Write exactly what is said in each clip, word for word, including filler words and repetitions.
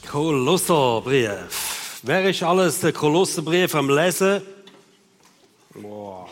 Kolosserbrief. Wer ist alles den Kolosserbrief am Lesen? Wow.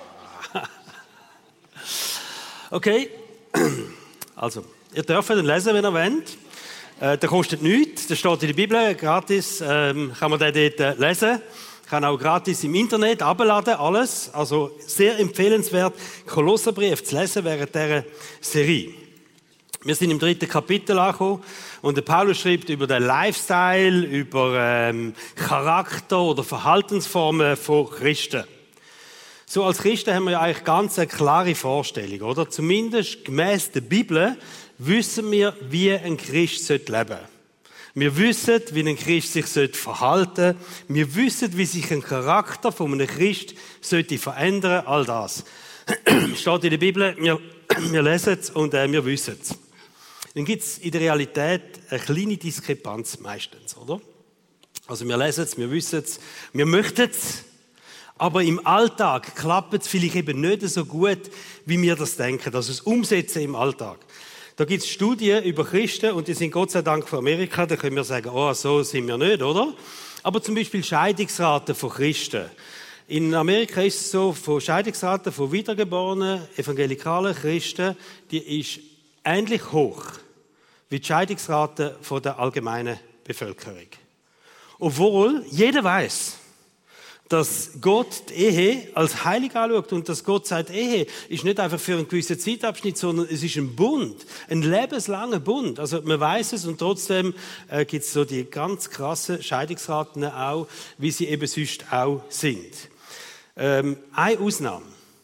Okay, also, ihr dürft ihn lesen, wenn ihr wollt. Äh, der kostet nichts, der steht in der Bibel, gratis ähm, kann man den dort äh, lesen. Kann auch gratis im Internet abladen, alles. Also sehr empfehlenswert, Kolosserbrief zu lesen während dieser Serie. Wir sind im dritten Kapitel angekommen und der Paulus schreibt über den Lifestyle, über ähm, Charakter oder Verhaltensformen von Christen. So als Christen haben wir ja eigentlich ganz eine klare Vorstellung, oder? Zumindest gemäss der Bibel wissen wir, wie ein Christ leben sollte. Wir wissen, wie ein Christ sich verhalten sollte. Wir wissen, wie sich ein Charakter von einem Christ sollte verändern, all das. Steht in der Bibel, wir, wir lesen es und äh, wir wissen es. Dann gibt es in der Realität eine kleine Diskrepanz meistens, oder? Also wir lesen es, wir wissen es, wir möchten es, aber im Alltag klappt es vielleicht eben nicht so gut, wie wir das denken, also das Umsetzen im Alltag. Da gibt es Studien über Christen und die sind Gott sei Dank von Amerika, da können wir sagen, oh, so sind wir nicht, oder? Aber zum Beispiel Scheidungsraten von Christen. In Amerika ist es so, von Scheidungsraten von wiedergeborenen evangelikalen Christen, die ist ähnlich hoch wie die Scheidungsrate von der allgemeinen Bevölkerung. Obwohl jeder weiß, dass Gott die Ehe als heilig anschaut und dass Gott sagt, Ehe ist nicht einfach für einen gewissen Zeitabschnitt, sondern es ist ein Bund, ein lebenslanger Bund. Also man weiß es und trotzdem äh, gibt es so die ganz krassen Scheidungsraten auch, wie sie eben sonst auch sind. Ähm, eine Ausnahme.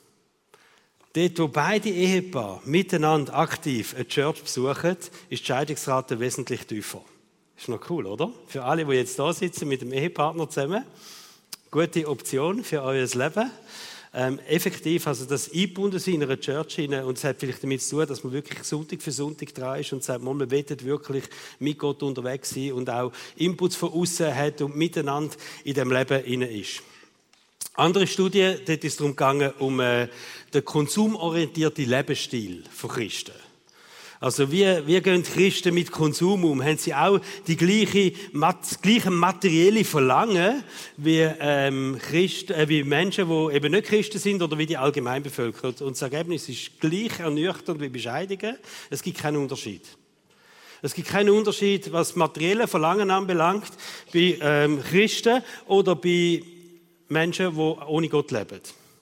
Dort, wo beide Ehepaare miteinander aktiv eine Church besuchen, ist die Scheidungsrate wesentlich tiefer. Ist noch cool, oder? Für alle, die jetzt da sitzen mit dem Ehepartner zusammen. Gute Option für euer Leben. Ähm, effektiv, also das eingebunden sein in einer Church hinein, und es hat vielleicht damit zu tun, dass man wirklich Sonntag für Sonntag dran ist und sagt, man will wirklich mit Gott unterwegs sein und auch Inputs von außen hat und miteinander in dem Leben hinein ist. Andere Studien, dort ist es darum gegangen, um äh, den konsumorientierten Lebensstil von Christen. Also wie, wie gehen Christen mit Konsum um? Haben sie auch die gleiche, das gleiche materielle Verlangen wie, ähm, Christen, äh, wie Menschen, die eben nicht Christen sind oder wie die Allgemeinbevölkerung? Und das Ergebnis ist gleich ernüchternd wie bescheiden. Es gibt keinen Unterschied. Es gibt keinen Unterschied, was materielle Verlangen anbelangt, bei ähm, Christen oder bei Menschen, die ohne Gott leben.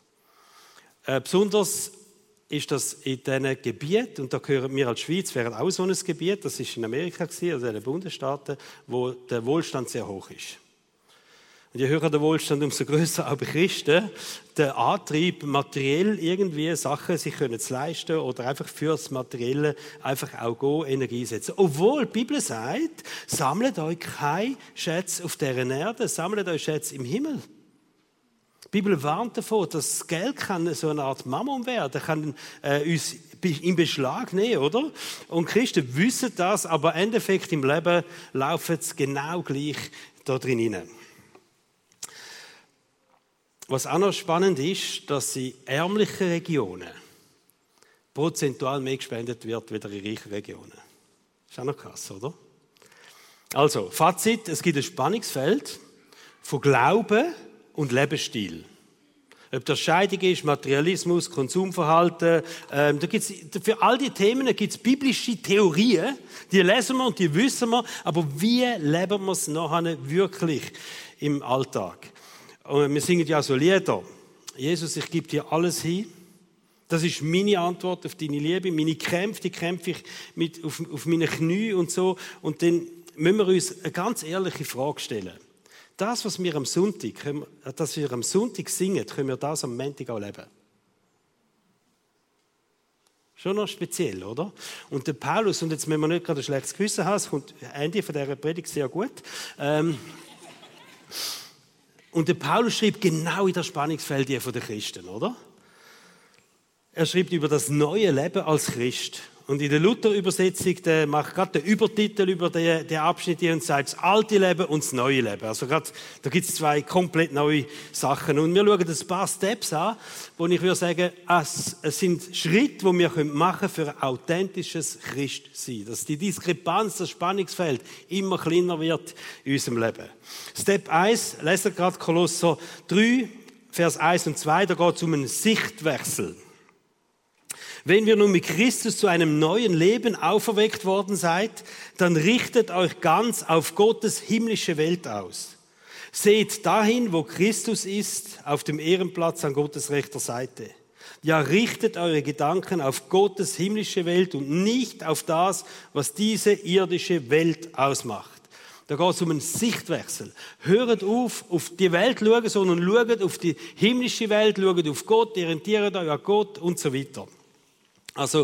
Äh, besonders ist das in diesen Gebieten, und da gehören wir als Schweiz, wären auch so ein Gebiet, das ist in Amerika gewesen, also in den Bundesstaaten, wo der Wohlstand sehr hoch ist. Und je höher der Wohlstand, umso grösser auch bei Christen der Antrieb, materiell irgendwie Sachen sich können zu leisten oder einfach fürs Materielle einfach auch gehen, Energie setzen. Obwohl die Bibel sagt, sammlet euch keine Schätze auf dieser Erde, sammlet euch Schätze im Himmel. Die Bibel warnt davor, dass das Geld kann so eine Art Mammon werden, kann äh, uns in Beschlag nehmen, oder? Und Christen wissen das, aber im Endeffekt im Leben laufen sie genau gleich da drin hinein. Was auch noch spannend ist, dass in ärmlichen Regionen prozentual mehr gespendet wird, wie in reichen Regionen. Ist auch noch krass, oder? Also, Fazit, es gibt ein Spannungsfeld von Glauben und Lebensstil. Ob das Scheidung ist, Materialismus, Konsumverhalten, ähm, da gibt's, für all die Themen gibt es biblische Theorien, die lesen wir und die wissen wir, aber wie leben wir es nachher wirklich im Alltag? Und wir singen ja so Lieder. Jesus, ich gebe dir alles hin. Das ist meine Antwort auf deine Liebe, meine Kämpfe, die kämpfe ich mit, auf, auf meine Knie und so. Und dann müssen wir uns eine ganz ehrliche Frage stellen. Das, was wir am Sonntag, das wir am Sonntag singen, können wir das am Montag auch leben. Schon noch speziell, oder? Und der Paulus, und jetzt müssen wir nicht gerade ein schlechtes Gewissen haben, es kommt Ende von dieser Predigt sehr gut. Ähm, und der Paulus schreibt genau in das Spannungsfeld hier von den Christen, oder? Er schreibt über das neue Leben als Christ. Und in der Luther-Übersetzung der macht gerade den Übertitel über den, den Abschnitt und sagt das alte Leben und das neue Leben. Also gerade, da gibt es zwei komplett neue Sachen. Und wir schauen ein paar Steps an, wo ich würde sagen, es, es sind Schritte, die wir machen können für ein authentisches Christsein. Dass die Diskrepanz, das Spannungsfeld immer kleiner wird in unserem Leben. Step eins, lesen gerade Kolosser drei, Vers eins und zwei, da geht es um einen Sichtwechsel. Wenn wir nun mit Christus zu einem neuen Leben auferweckt worden seid, dann richtet euch ganz auf Gottes himmlische Welt aus. Seht dahin, wo Christus ist, auf dem Ehrenplatz an Gottes rechter Seite. Ja, richtet eure Gedanken auf Gottes himmlische Welt und nicht auf das, was diese irdische Welt ausmacht. Da geht es um einen Sichtwechsel. Hört auf, auf die Welt zu schauen, sondern schaut auf die himmlische Welt, schaut auf Gott, orientiert euch an Gott und so weiter. Also,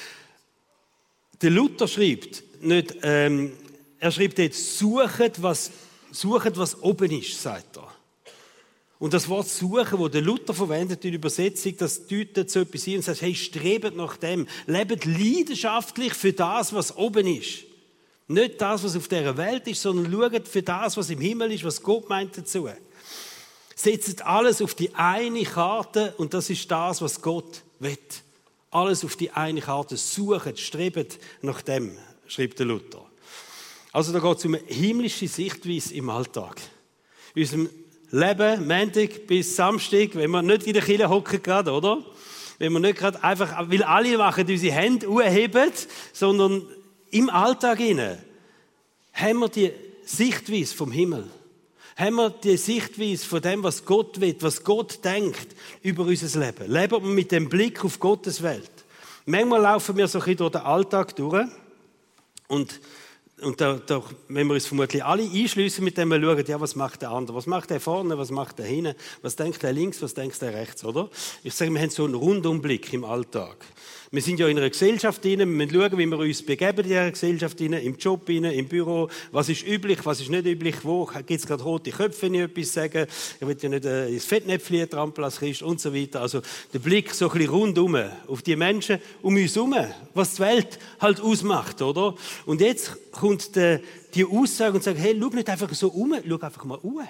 der Luther schreibt nicht, ähm, er schreibt jetzt, suchet was, suchet, was oben ist, sagt er. Und das Wort suchen, das der Luther verwendet in der Übersetzung, das deutet so etwas hin und sagt, hey, strebt nach dem, lebt leidenschaftlich für das, was oben ist. Nicht das, was auf dieser Welt ist, sondern schaut für das, was im Himmel ist, was Gott meint dazu. Setzt alles auf die eine Karte und das ist das, was Gott will. Alles auf die eine Karte suchen, streben nach dem, schreibt der Luther. Also da geht es um eine himmlische Sichtweise im Alltag. In unserem Leben, Montag bis Samstag, wenn wir nicht in der Kirche hocken gerade, oder? Wenn wir nicht gerade einfach, weil alle machen, unsere Hände hochheben, sondern im Alltag hinein haben wir die Sichtweise vom Himmel. Haben wir die Sichtweise von dem, was Gott will, was Gott denkt über unser Leben. Leben wir mit dem Blick auf Gottes Welt. Manchmal laufen wir so ein bisschen durch den Alltag durch und, und da, da, wenn wir uns vermutlich alle einschliessen, mit dem wir schauen, ja, was macht der andere, was macht der vorne, was macht der hinten, was denkt der links, was denkt der rechts, oder? Ich sage, wir haben so einen Rundumblick im Alltag. Wir sind ja in einer Gesellschaft drin, wir müssen schauen, wie wir uns begeben in dieser Gesellschaft drin, im Job drin, im Büro, was ist üblich, was ist nicht üblich, wo gibt es gerade rote Köpfe, wenn ich etwas sage, ich will ja nicht äh, ins Fettnäpfchen trampeln als Christ und so weiter. Also der Blick so ein bisschen rundum auf die Menschen um uns herum, was die Welt halt ausmacht, oder? Und jetzt kommt die, die Aussage und sagt, hey, schau nicht einfach so um, schau einfach mal um.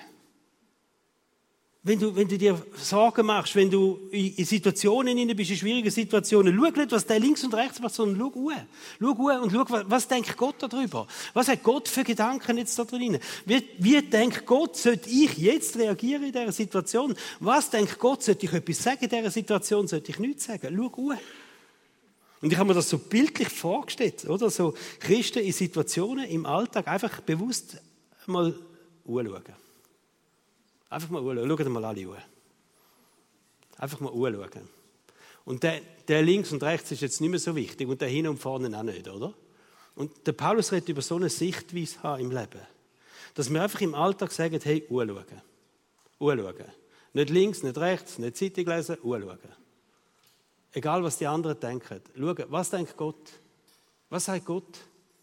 Wenn du, wenn du dir Sorgen machst, wenn du in Situationen hinein bist, in schwierigen Situationen, schau nicht, was der links und rechts macht, sondern schau um. Schau um und schau, was, was denkt Gott darüber? Was hat Gott für Gedanken jetzt da drin? Wie, wie denkt Gott, sollte ich jetzt reagieren in dieser Situation? Was denkt Gott, sollte ich etwas sagen in dieser Situation, sollte ich nichts sagen? Schau um. Und ich habe mir das so bildlich vorgestellt, oder? So Christen in Situationen im Alltag einfach bewusst mal anschauen. Einfach mal anschauen. Schauen mal alle an. Einfach mal anschauen. Und der, der links und rechts ist jetzt nicht mehr so wichtig und der hinten und vorne auch nicht, oder? Und der Paulus redet über so eine Sichtweise haben im Leben. Dass wir einfach im Alltag sagen, hey, anschauen. Anschauen. Nicht links, nicht rechts, nicht Zeitung lesen, anschauen. Egal, was die anderen denken. Schauen, was denkt Gott? Was sagt Gott?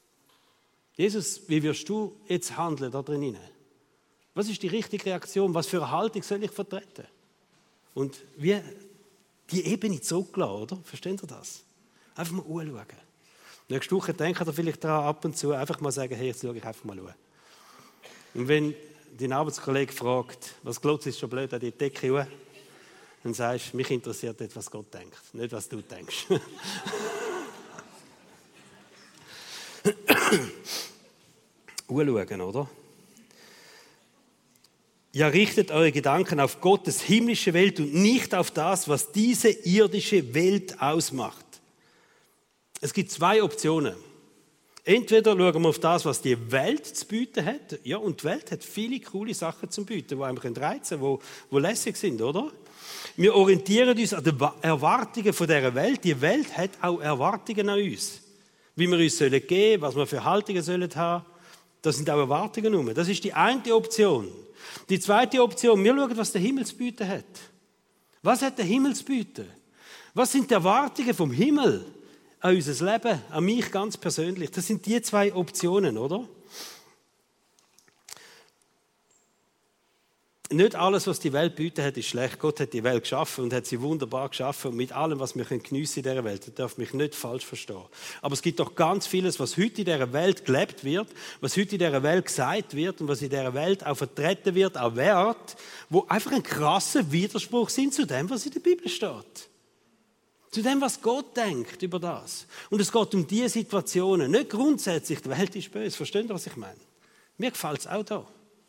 Jesus, wie wirst du jetzt handeln da drinnen? Was ist die richtige Reaktion? Was für eine Haltung soll ich vertreten? Und wie die Ebene zurücklassen, oder? Versteht ihr das? Einfach mal anschauen. Nächste Woche denkt ihr vielleicht daran, ab und zu einfach mal sagen, hey, jetzt schaue ich einfach mal an. Und wenn dein Arbeitskollege fragt, was glotzt ist schon blöd an die Decke, dann sagst du, mich interessiert nicht, was Gott denkt, nicht, was du denkst. Anschauen, oder? Ja, richtet eure Gedanken auf Gottes himmlische Welt und nicht auf das, was diese irdische Welt ausmacht. Es gibt zwei Optionen. Entweder schauen wir auf das, was die Welt zu bieten hat. Ja, und die Welt hat viele coole Sachen zu bieten, die einem reizen können, die, die lässig sind, oder? Wir orientieren uns an den Erwartungen von dieser Welt. Die Welt hat auch Erwartungen an uns. Wie wir uns geben sollen, was wir für Haltungen sollen haben. Das sind auch Erwartungen um. Das ist die eine Option. Die zweite Option, wir schauen, was der Himmel zu bieten hat. Was hat der Himmel zu bieten? Was sind die Erwartungen vom Himmel an unser Leben, an mich ganz persönlich? Das sind die zwei Optionen, oder? nicht alles, was die Welt bietet hat, ist schlecht. Gott hat die Welt geschaffen und hat sie wunderbar geschaffen. Und mit allem, was wir geniessen können in dieser Welt, das darf mich nicht falsch verstehen. Aber es gibt doch ganz vieles, was heute in dieser Welt gelebt wird, was heute in dieser Welt gesagt wird und was in dieser Welt auch vertreten wird, auch Wert, wo einfach ein krasser Widerspruch sind zu dem, was in der Bibel steht. Zu dem, was Gott denkt über das. Und es geht um diese Situationen. Nicht grundsätzlich, die Welt ist böse. Versteht ihr, was ich meine? Mir gefällt es auch da.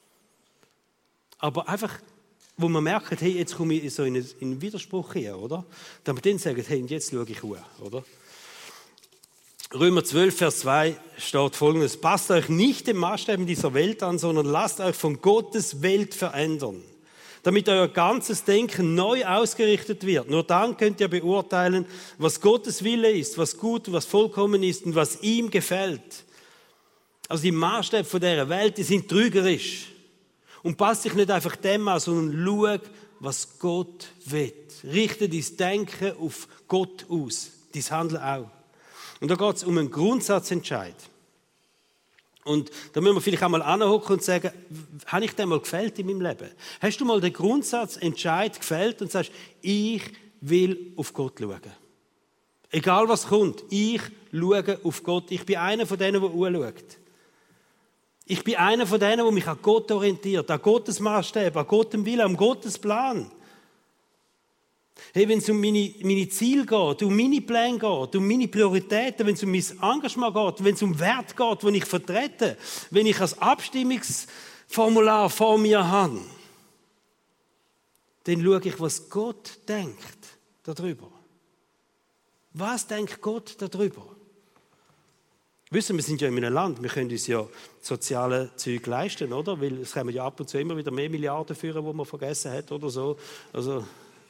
Aber einfach, wo man merkt, hey, jetzt komme ich so in einen, in einen Widerspruch hier, oder? Dann man dann sagt, hey, und jetzt schaue ich hoch, oder? Römer zwölf, Vers zwei steht Folgendes: Passt euch nicht dem Maßstäben dieser Welt an, sondern lasst euch von Gottes Welt verändern, damit euer ganzes Denken neu ausgerichtet wird. Nur dann könnt ihr beurteilen, was Gottes Wille ist, was gut und was vollkommen ist und was ihm gefällt. Also die Maßstäbe von dieser Welt, die sind trügerisch. Und passt dich nicht einfach dem an, sondern schau, was Gott will. Richte dein Denken auf Gott aus, dein Handeln auch. Und da geht es um einen Grundsatzentscheid. Und da müssen wir vielleicht einmal anhocken und sagen, habe ich dem mal gefällt in meinem Leben? Hast du mal den Grundsatzentscheid gefällt und sagst, ich will auf Gott schauen. Egal was kommt, ich schaue auf Gott. Ich bin einer von denen, der anschaut. Ich bin einer von denen, der mich an Gott orientiert, an Gottes Maßstäbe, an Gottes Willen, an Gottes Plan. Hey, wenn es um meine, meine Ziele geht, um meine Pläne geht, um meine Prioritäten, wenn es um mein Engagement geht, wenn es um Wert geht, den ich vertrete, wenn ich ein Abstimmungsformular vor mir habe, dann schaue ich, was Gott denkt darüber. Was denkt Gott darüber? Wissen, wir sind ja in einem Land, wir können uns ja soziale Zeug leisten, oder? Weil es kommen ja ab und zu immer wieder mehr Milliarden führen, die man vergessen hat oder so. Also,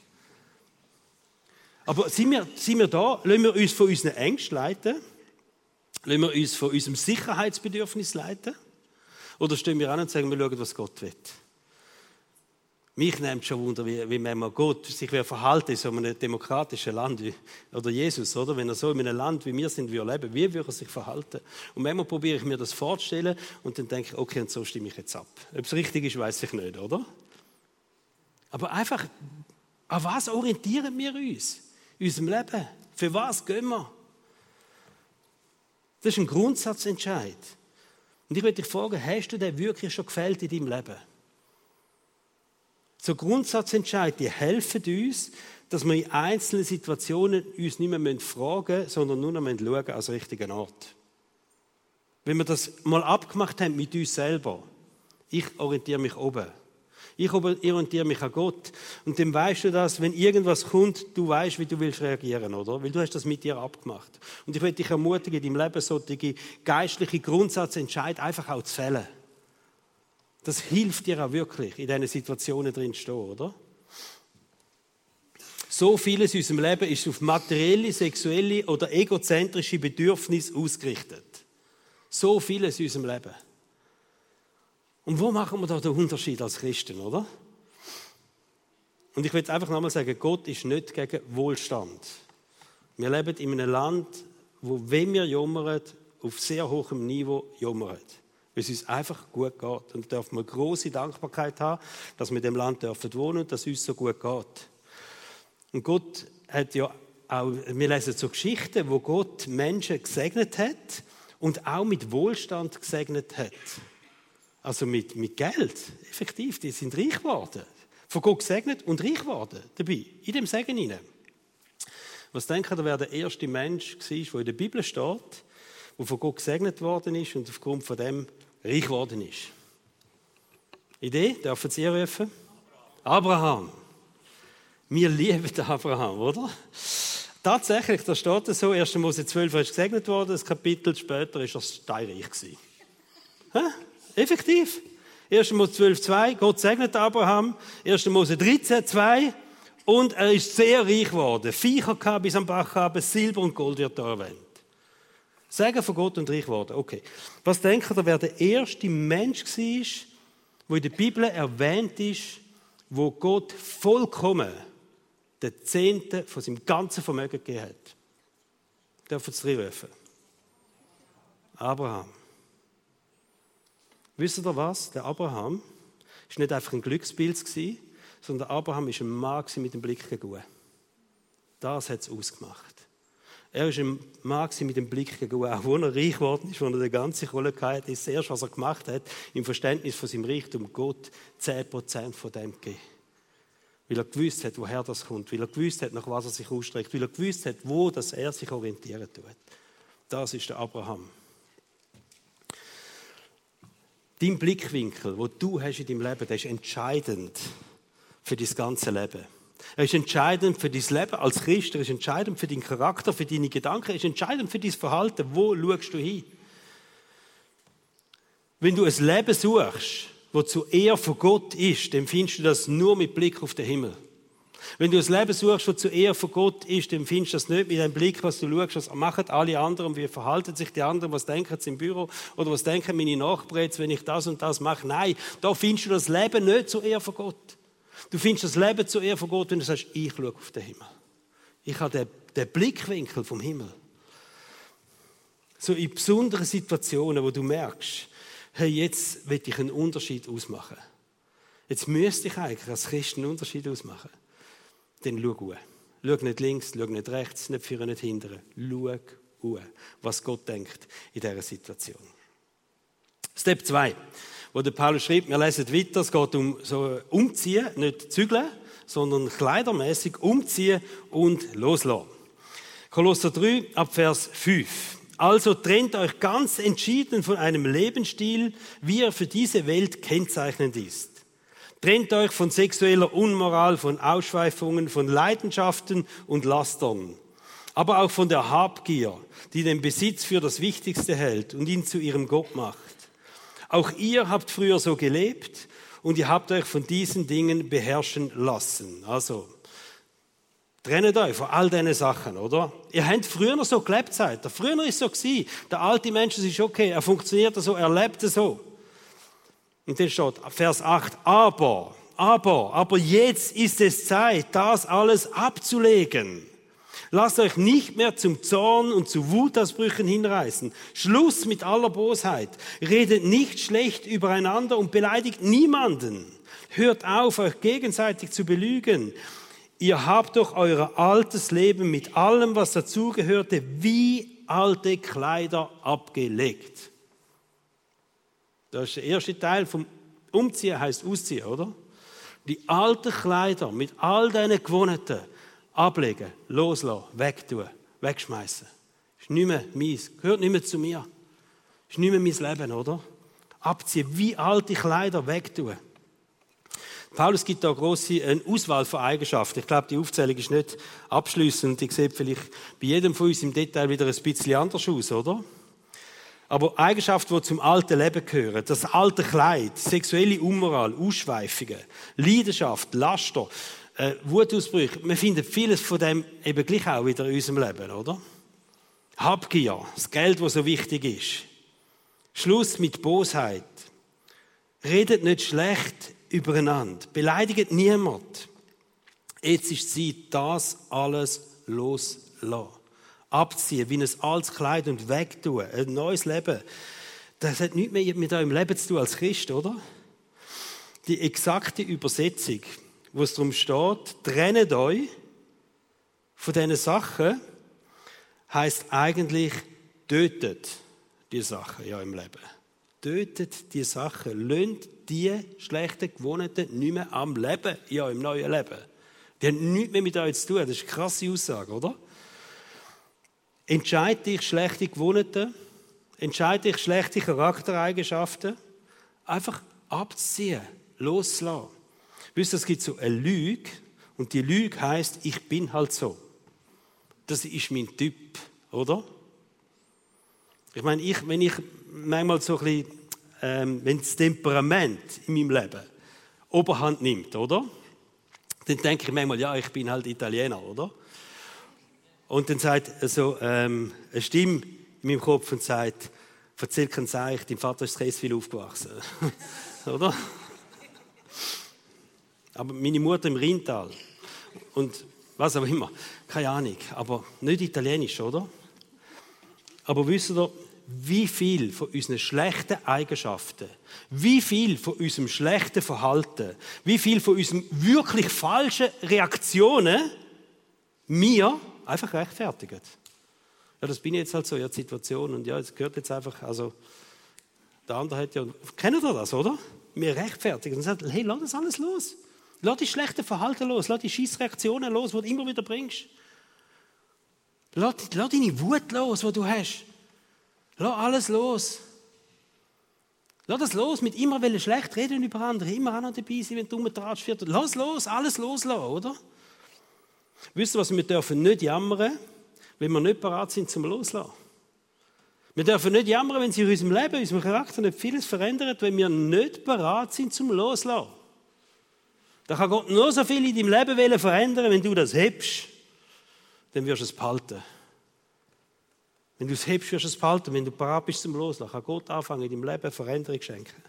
aber sind wir, sind wir da? Lassen wir uns von unseren Ängsten leiten? Lassen wir uns von unserem Sicherheitsbedürfnis leiten? Oder stehen wir an und sagen, wir schauen, was Gott will? Mich nimmt schon Wunder, wie, wie man Gott sich verhalten in so einem demokratischen Land wie, oder Jesus, oder? Wenn er so in einem Land wie wir sind, wie er leben, wie würde er sich verhalten? Und manchmal probiere ich mir das vorzustellen und dann denke ich, okay, und so stimme ich jetzt ab. Ob es richtig ist, weiß ich nicht, oder? Aber einfach, an was orientieren wir uns in unserem Leben? Für was gehen wir? Das ist ein Grundsatzentscheid. Und ich möchte dich fragen, hast du den wirklich schon gefällt in deinem Leben? So Grundsatzentscheide, die helfen uns, dass wir in einzelnen Situationen uns nicht mehr fragen müssen, sondern nur noch schauen als richtigen Ort. Wenn wir das mal abgemacht haben mit uns selber, ich orientiere mich oben. Ich orientiere mich an Gott. Und dann weißt du das, wenn irgendwas kommt, du weißt, wie du willst reagieren, oder? Weil du hast das mit dir abgemacht. Und ich möchte dich ermutigen, in deinem Leben solche geistliche Grundsatzentscheide einfach auch zu fällen. Das hilft dir auch wirklich, in diesen Situationen drin zu stehen, oder? So vieles in unserem Leben ist auf materielle, sexuelle oder egozentrische Bedürfnisse ausgerichtet. So vieles in unserem Leben. Und wo machen wir da den Unterschied als Christen, oder? Und ich will einfach nochmal sagen, Gott ist nicht gegen Wohlstand. Wir leben in einem Land, wo, wenn wir jammern, auf sehr hohem Niveau jammern. Weil es uns einfach gut geht. Und da dürfen wir grosse Dankbarkeit haben, dass wir in diesem Land dürfen wohnen und dass es uns so gut geht. Und Gott hat ja auch, wir lesen so Geschichten, wo Gott Menschen gesegnet hat und auch mit Wohlstand gesegnet hat. Also mit, mit Geld, effektiv, die sind reich geworden. Von Gott gesegnet und reich geworden dabei, in dem Segen hinein. Was denken ihr, wer der erste Mensch war, der in der Bibel steht, der von Gott gesegnet worden ist und aufgrund von dem reich geworden ist? Idee? Dürfen Sie rufen? Abraham. Wir lieben Abraham, oder? Tatsächlich, da steht es so, erster Mose zwölf ist gesegnet worden, ein Kapitel später ist er steinreich gewesen. Hä? Effektiv. erster Mose zwölf, zwei, Gott segnet Abraham. erster Mose dreizehn, zwei, und er ist sehr reich geworden. Viecher gehabt bis am Bach haben, Silber und Gold wird da erwähnt. Segen von Gott und reich geworden. Okay. Was denkt ihr, wer der erste Mensch war, der in der Bibel erwähnt ist, wo Gott vollkommen den Zehnten von seinem ganzen Vermögen gegeben hat? Dürfen Sie rufen? Abraham. Wisst ihr was? Der Abraham Es war nicht einfach ein Glückspilz, sondern Abraham war ein Mann mit dem Blick gegen Gott. Das hat es ausgemacht. Er war ein Mann mit dem Blick gegen Gott. Auch als er reich geworden ist, als er die ganze Kohle hatte, ist das Erste, was er gemacht hat, im Verständnis von seinem Reichtum, Gott zehn Prozent von dem gegeben. Weil er gewusst hat, woher das kommt. Weil er gewusst hat, nach was er sich ausstreckt. Weil er gewusst hat, wo das er sich orientieren tut. Das ist der Abraham. Dein Blickwinkel, den du hast in deinem Leben, der ist entscheidend für dein ganze Leben. Er ist entscheidend für dein Leben als Christ, er ist entscheidend für deinen Charakter, für deine Gedanken, er ist entscheidend für dein Verhalten. Wo schaust du hin? Wenn du ein Leben suchst, das zur Ehre von Gott ist, dann findest du das nur mit Blick auf den Himmel. Wenn du ein Leben suchst, das zur Ehre von Gott ist, dann findest du das nicht mit dem Blick, was du schaust, was machen alle anderen, wie verhalten sich die anderen, was denken sie im Büro oder was denken meine Nachbarn, wenn ich das und das mache. Nein, da findest du das Leben nicht zur Ehre von Gott. Du findest das Leben zur Ehre von Gott, wenn du sagst, ich schaue auf den Himmel. Ich habe den, den Blickwinkel vom Himmel. So in besonderen Situationen, wo du merkst, hey, jetzt will ich einen Unterschied ausmachen. Jetzt müsste ich eigentlich als Christ einen Unterschied ausmachen. Dann schau auf. Schau nicht links, schau nicht rechts, nicht vorne, nicht hinten. Schau auf, was Gott denkt in dieser Situation. Step zwei, wo der Paulus schreibt, wir lesen weiter, es geht um so umziehen, nicht zügeln, sondern kleidermäßig umziehen und loslassen. Kolosser drei, ab Vers fünf. Also trennt euch ganz entschieden von einem Lebensstil, wie er für diese Welt kennzeichnend ist. Trennt euch von sexueller Unmoral, von Ausschweifungen, von Leidenschaften und Lastern, aber auch von der Habgier, die den Besitz für das Wichtigste hält und ihn zu ihrem Gott macht. Auch ihr habt früher so gelebt und ihr habt euch von diesen Dingen beherrschen lassen. Also, trennt euch von all diesen Sachen, oder? Ihr habt früher noch so gelebt seid. Früher war es so gewesen. Der alte Mensch ist okay, er funktioniert so, er lebt so. Und dann steht Vers acht, aber, aber, aber jetzt ist es Zeit, das alles abzulegen. Lasst euch nicht mehr zum Zorn und zu Wutausbrüchen hinreißen. Schluss mit aller Bosheit. Redet nicht schlecht übereinander und beleidigt niemanden. Hört auf, euch gegenseitig zu belügen. Ihr habt doch euer altes Leben mit allem, was dazugehörte, wie alte Kleider abgelegt. Das ist der erste Teil vom Umziehen, heißt Ausziehen, oder? Die alten Kleider mit all deinen Gewohnheiten ablegen, loslassen, wegtun, wegschmeißen. Ist nicht mehr meins, gehört nicht mehr zu mir. Ist nicht mehr mein Leben, oder? Abziehen, wie alte Kleider wegtun. Paulus gibt da eine grosse eine Auswahl von Eigenschaften. Ich glaube, die Aufzählung ist nicht abschliessend. Ich sehe vielleicht bei jedem von uns im Detail wieder ein bisschen anders aus, oder? Aber Eigenschaften, die zum alten Leben gehören, das alte Kleid, sexuelle Unmoral, Ausschweifungen, Leidenschaft, Laster, äh, Wutausbrüche, wir finden vieles von dem eben gleich auch wieder in unserem Leben, oder? Habgier, das Geld, das so wichtig ist. Schluss mit Bosheit. Redet nicht schlecht übereinander. Beleidigt niemand. Jetzt ist Zeit, das alles loszulassen. Abziehen, wie ein altes Kleid und wegtun. Ein neues Leben. Das hat nichts mehr mit eurem Leben zu tun als Christ, oder? Die exakte Übersetzung, wo es darum steht, trennt euch von diesen Sachen, heisst eigentlich, tötet die Sachen ja im Leben. Tötet die Sachen. Lönt die schlechten Gewohnheiten nicht mehr am Leben, ja, im neuen Leben. Die haben nichts mehr mit euch zu tun. Das ist eine krasse Aussage, oder? Entscheide dich schlechte Gewohnheiten, entscheide dich schlechte Charaktereigenschaften, einfach abziehen, loslassen. Wisst ihr, es gibt so eine Lüge und die Lüge heisst, ich bin halt so. Das ist mein Typ, oder? Ich meine, ich, wenn ich manchmal so ein bisschen, ähm, wenn das Temperament in meinem Leben Oberhand nimmt, oder? Dann denke ich manchmal, ja, ich bin halt Italiener, oder? Und dann sagt also, ähm, eine Stimme in meinem Kopf und sagt, vor circa ein ich, dein Vater ist in Kesswil aufgewachsen. Oder? Aber meine Mutter im Rheintal. Und was auch immer. Keine Ahnung. Aber nicht italienisch, oder? Aber wisst ihr, wie viel von unseren schlechten Eigenschaften, wie viel von unserem schlechten Verhalten, wie viel von unseren wirklich falschen Reaktionen wir einfach rechtfertigen. Ja, das bin ich jetzt halt so in der Situation und ja, es gehört jetzt einfach, also der andere hat ja, kennt ihr das, oder? Wir rechtfertigen und sagen, hey, lass das alles los. Lass die schlechten Verhalten los, lass die Scheissreaktionen los, die du immer wieder bringst. Lass, lass deine Wut los, die du hast. Lass alles los. Lass das los, mit immer schlecht reden über andere, immer auch noch dabei sein, wenn du umtratschst. Lass los, alles loslassen, oder? Wisst ihr was, wir dürfen nicht jammern, wenn wir nicht bereit sind zum Loslassen. Wir dürfen nicht jammern, wenn sich in unserem Leben, in unserem Charakter nicht vieles verändert, wenn wir nicht bereit sind zum Loslassen. Da kann Gott nur so viel in deinem Leben verändern, wenn du das hebst, dann wirst du es behalten. Wenn du es hebst, wirst du es behalten. Wenn du bereit bist zum Loslassen, kann Gott anfangen, in deinem Leben Veränderung schenken.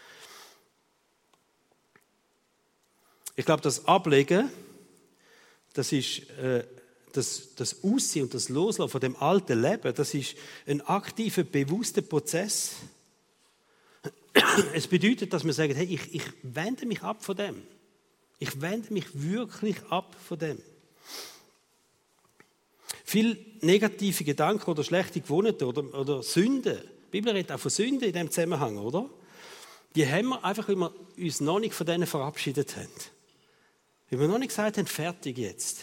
Ich glaube, das Ablegen, das ist äh, das, das Ausziehen und das Loslassen von dem alten Leben, das ist ein aktiver, bewusster Prozess. Es bedeutet, dass wir sagen, hey, ich, ich wende mich ab von dem. Ich wende mich wirklich ab von dem. Viele negative Gedanken oder schlechte Gewohnheiten oder, oder Sünden, die Bibel redet auch von Sünden in diesem Zusammenhang, oder? Die haben wir einfach, weil wir uns noch nicht von denen verabschiedet haben. Weil wir noch nicht gesagt haben, fertig jetzt.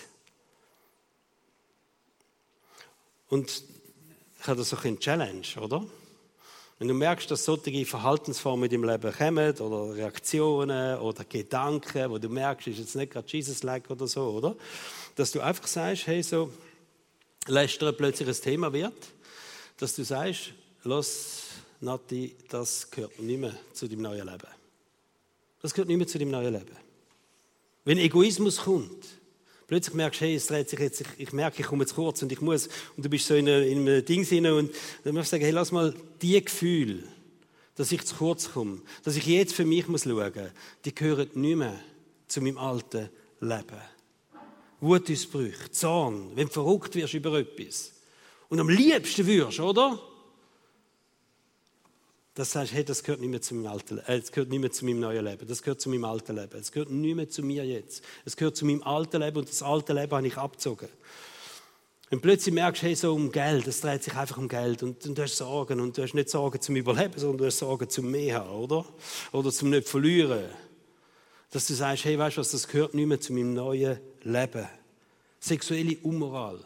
Und ich habe da so eine Challenge, oder? Wenn du merkst, dass solche Verhaltensformen in deinem Leben kommen oder Reaktionen oder Gedanken, wo du merkst, ist jetzt nicht gerade Jesus-like oder so, oder? Dass du einfach sagst, hey, so, Lästern plötzlich ein Thema wird, dass du sagst, los, Nati, das gehört nicht mehr zu deinem neuen Leben. Das gehört nicht mehr zu deinem neuen Leben. Wenn Egoismus kommt, plötzlich merkst du, hey, es dreht sich jetzt, ich, ich merke, ich komme jetzt kurz und ich muss, und du bist so in, eine, in einem Ding drin und dann musst du sagen, hey, lass mal die Gefühle, dass ich zu kurz komme, dass ich jetzt für mich muss schauen, die gehören nicht mehr zu meinem alten Leben. Wutausbrüche, Zorn, wenn du verrückt wirst über etwas und am liebsten wirst, oder? Das sagst, hey, das gehört nicht mehr zu meinem alten, äh, das gehört nicht mehr zu meinem neuen Leben, das gehört zu meinem alten Leben, es gehört nicht mehr zu mir jetzt, es gehört zu meinem alten Leben und das alte Leben habe ich abgezogen. Und plötzlich merkst du, hey, so um Geld, es dreht sich einfach um Geld und, und du hast Sorgen und du hast nicht Sorgen zum Überleben, sondern du hast Sorgen zum Mehr haben, oder? Oder zum nicht verlieren. Dass du sagst, hey, weißt du was, das gehört nicht mehr zu meinem neuen Leben. Sexuelle Unmoral.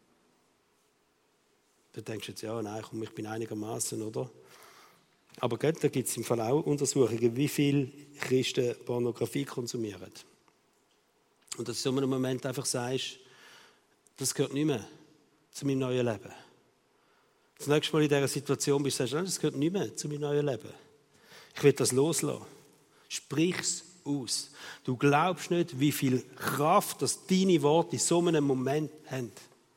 Da denkst du jetzt, ja, nein, komm, ich bin einigermaßen, oder? Aber gell, da gibt es im Fall auch Untersuchungen, wie viele Christen Pornografie konsumieren. Und dass du in einem Moment einfach sagst, das gehört nicht mehr zu meinem neuen Leben. Das nächste Mal in dieser Situation bist du sagst, nein, das gehört nicht mehr zu meinem neuen Leben. Ich will das loslassen. Sprich es aus. Du glaubst nicht, wie viel Kraft das deine Worte in so einem Moment haben.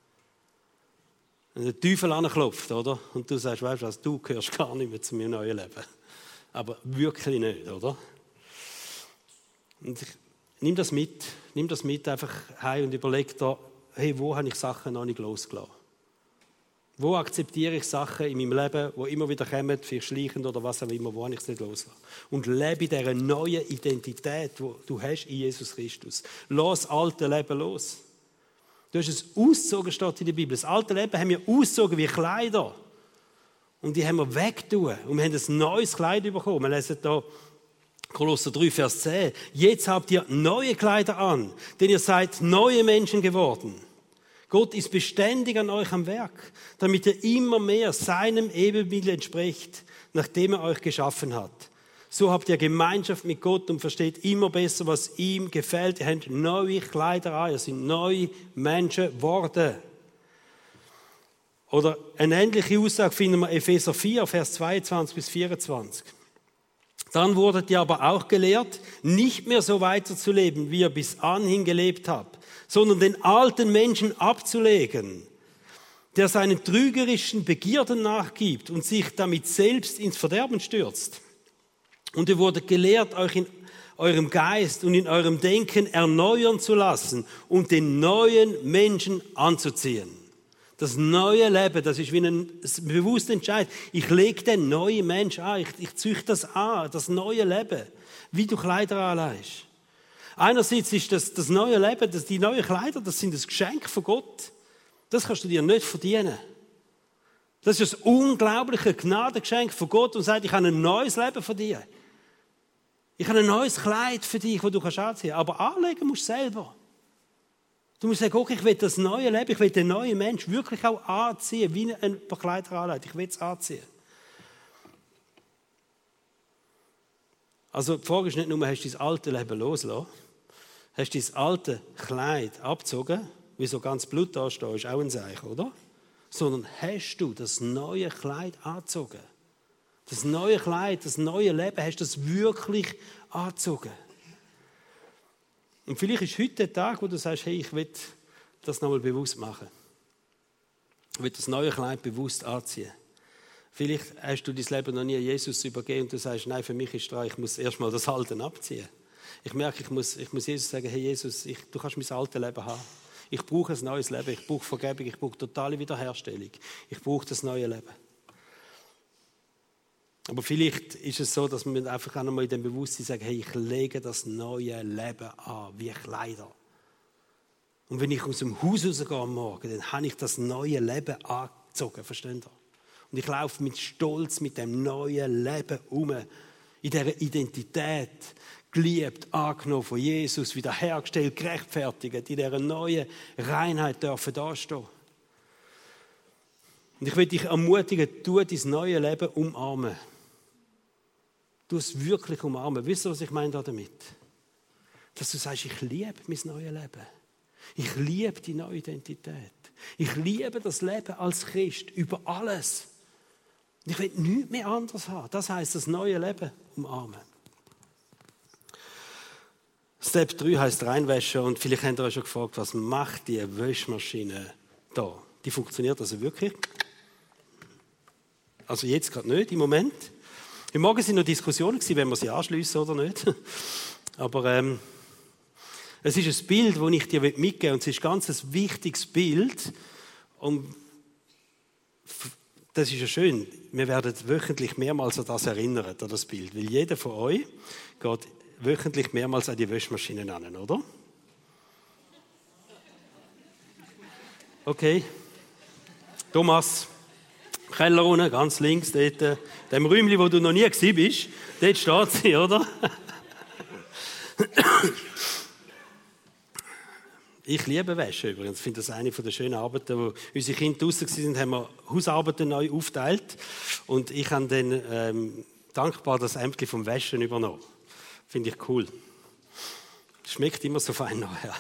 Wenn der Teufel anklopft, oder? Und du sagst, weißt du was, du gehörst gar nicht mehr zu meinem neuen Leben. Aber wirklich nicht, oder? Und ich, nimm das mit, nimm das mit einfach heim und überleg da, hey, wo habe ich Sachen noch nicht losgelassen? Wo akzeptiere ich Sachen in meinem Leben, die immer wieder kommen, vielleicht schleichend oder was auch immer, wo habe ich es nicht loslassen? Und lebe in dieser neuen Identität, die du hast in Jesus Christus. Lass das alte Leben los. Du hast es ausgezogen, steht in der Bibel. Das alte Leben haben wir ausgezogen wie Kleider. Und die haben wir weggetan. Und wir haben ein neues Kleid bekommen. Wir lesen hier Kolosser drei, Vers zehn. Jetzt habt ihr neue Kleider an, denn ihr seid neue Menschen geworden. Gott ist beständig an euch am Werk, damit ihr immer mehr seinem Ebenbild entsprecht, nachdem er euch geschaffen hat. So habt ihr Gemeinschaft mit Gott und versteht immer besser, was ihm gefällt. Ihr habt neue Kleider an, ihr seid neue Menschen geworden. Oder eine ähnliche Aussage finden wir Epheser vier, Vers zweiundzwanzig bis vierundzwanzig. Dann wurdet ihr aber auch gelehrt, nicht mehr so weiterzuleben, wie ihr bis anhin gelebt habt, sondern den alten Menschen abzulegen, der seinen trügerischen Begierden nachgibt und sich damit selbst ins Verderben stürzt. Und ihr wurdet gelehrt, euch in eurem Geist und in eurem Denken erneuern zu lassen und den neuen Menschen anzuziehen, Das neue Leben, das ist wie ein bewusster Entscheid. Ich lege den neuen Mensch an, ich, ich züchte das an, das neue Leben, wie du Kleider anlegst. Einerseits ist das, das neue Leben, das, die neuen Kleider, das sind ein Geschenk von Gott. Das kannst du dir nicht verdienen. Das ist ein unglaubliches Gnadengeschenk von Gott und sagt, ich habe ein neues Leben für dich. Ich habe ein neues Kleid für dich, das du anziehen kannst. Aber anlegen musst du selber. Du musst sagen, okay, ich will das neue Leben, ich will den neuen Mensch wirklich auch anziehen, wie ein paar Kleider anlegt. Ich will es anziehen. Also die Frage ist nicht nur, hast du dein alte Leben losgelassen? Hast du dein alte Kleid abgezogen, wie so ganz Blut da steht, ist auch ein Zeichen, oder? Sondern hast du das neue Kleid angezogen? Das neue Kleid, das neue Leben, hast du das wirklich angezogen? Und vielleicht ist heute der Tag, wo du sagst, hey, ich will das nochmal bewusst machen. Ich will das neue Kleid bewusst anziehen. Vielleicht hast du dein Leben noch nie Jesus übergeben und du sagst, nein, für mich ist dran, ich muss erstmal das Alte abziehen. Ich merke, ich muss, ich muss Jesus sagen, hey Jesus, ich, du kannst mein altes Leben haben. Ich brauche ein neues Leben, ich brauche Vergebung, ich brauche totale Wiederherstellung. Ich brauche das neue Leben. Aber vielleicht ist es so, dass wir einfach auch nochmal in dem Bewusstsein sagen, hey, ich lege das neue Leben an, wie Kleider. Und wenn ich aus dem Haus rausgehe am Morgen, dann habe ich das neue Leben angezogen, versteht ihr? Und ich laufe mit Stolz mit dem neuen Leben um, in dieser Identität, geliebt, angenommen von Jesus, wiederhergestellt, gerechtfertigt, in dieser neuen Reinheit dürfen dastehen. Und ich will dich ermutigen, tu dein neue Leben umarmen. Du es wirklich umarmen. Wisst ihr, was ich meine damit? Dass du sagst, ich liebe mein neues Leben. Ich liebe die neue Identität. Ich liebe das Leben als Christ über alles. Und ich will nichts mehr anderes haben. Das heisst, das neue Leben umarmen. Step drei heisst reinwaschen. Und vielleicht habt ihr euch schon gefragt, was macht die Waschmaschine da? Die funktioniert also wirklich. Also jetzt gerade nicht, im Moment. Im Morgen waren noch Diskussionen, wenn wir sie anschliessen oder nicht. Aber ähm, es ist ein Bild, das ich dir mitgeben will. Und es ist ganz ein wichtiges Bild. Und das ist ja schön. Wir werden wöchentlich mehrmals an das erinnern, an das Bild. Weil jeder von euch geht wöchentlich mehrmals an die Waschmaschine an, oder? Okay. Thomas. Keller unten, ganz links, dort, in dem Räumchen, wo du noch nie gewesen bist, dort steht sie, oder? Ich liebe Wäsche übrigens. Ich finde das eine der schönen Arbeiten, wo unsere Kinder draussen waren, haben wir Hausarbeiten neu aufgeteilt. Und ich habe dann ähm, dankbar das Ämtchen vom Wäschen übernommen. Finde ich cool. Schmeckt immer so fein nachher.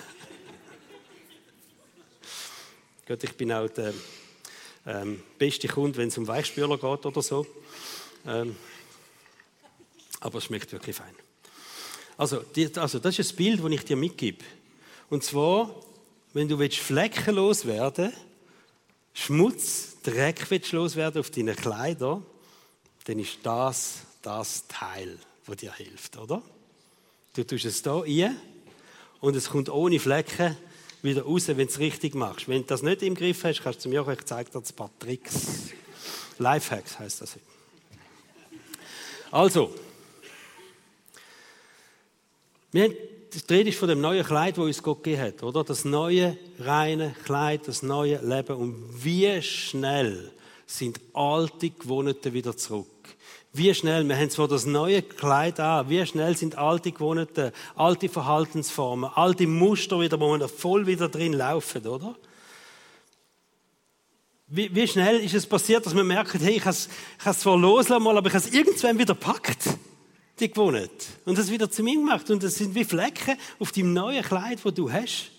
Gut, ich bin auch der Ähm, beste Kunde, wenn es um Weichspüler geht oder so. Ähm, aber es schmeckt wirklich fein. Also, die, also, das ist ein Bild, das ich dir mitgebe. Und zwar, wenn du fleckenlos werden willst, Schmutz, Dreck willst loswerden auf deinen Kleidern, dann ist das das Teil, das dir hilft, oder? Du tust es hier rein und es kommt ohne Flecken wieder raus, wenn du es richtig machst. Wenn du das nicht im Griff hast, kannst du zu mir auch, ich zeige dir ein paar Tricks. Lifehacks heisst das. Also, wir haben, die Rede ist von dem neuen Kleid, das uns Gott gegeben hat, oder? Das neue, reine Kleid, das neue Leben. Und wie schnell sind alte Gewohnheiten wieder zurück? Wie schnell, wir haben zwar das neue Kleid an, wie schnell sind alte Gewohnheiten, alte Verhaltensformen, alte Muster wieder, wo wir voll wieder drin laufen, oder? Wie, wie schnell ist es passiert, dass wir merken, hey, ich habe es, ich habe es zwar loslassen mal, aber ich habe es irgendwann wieder gepackt, die Gewohnheit. Und das wieder zu mir gemacht. Und das sind wie Flecken auf deinem neuen Kleid, das du hast.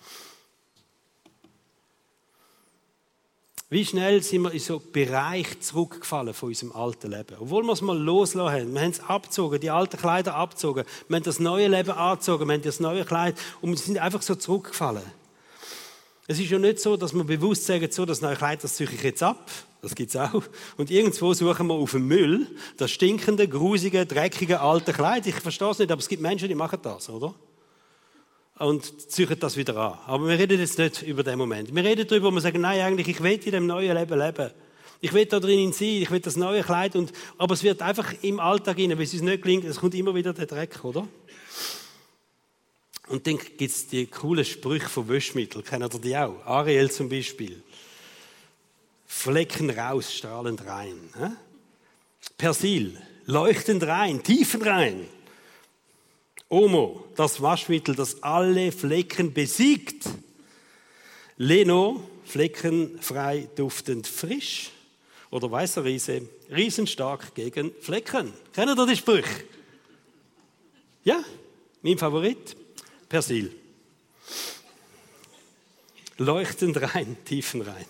Wie schnell sind wir in so einen Bereich zurückgefallen von unserem alten Leben. Obwohl wir es mal losgelassen haben. Wir haben es abgezogen, die alten Kleider abgezogen. Wir haben das neue Leben angezogen, wir haben das neue Kleid und wir sind einfach so zurückgefallen. Es ist ja nicht so, dass wir bewusst sagen, so, das neue Kleid, das ziehe ich jetzt ab. Das gibt es auch. Und irgendwo suchen wir auf dem Müll das stinkende, grusige, dreckige, alte Kleid. Ich verstehe es nicht, aber es gibt Menschen, die machen das, oder? und ziehen das wieder an. Aber wir reden jetzt nicht über den Moment. Wir reden darüber, wo wir sagen, nein, eigentlich, ich will in dem neuen Leben leben. Ich will da drinnen sein, ich will das neue Kleid. Und, aber es wird einfach im Alltag rein, wenn es uns nicht gelingt, es kommt immer wieder der Dreck, oder? Und dann gibt es die coolen Sprüche von Wäschmitteln. Kennt ihr die auch? Ariel zum Beispiel. Flecken raus, strahlend rein. Persil, leuchtend rein, tiefend rein. Omo, das Waschmittel, das alle Flecken besiegt. Leno, fleckenfrei, duftend, frisch. Oder weißer Riese, riesenstark gegen Flecken. Kennt ihr die Sprüche? Ja, mein Favorit, Persil. Leuchtend rein, tiefen rein.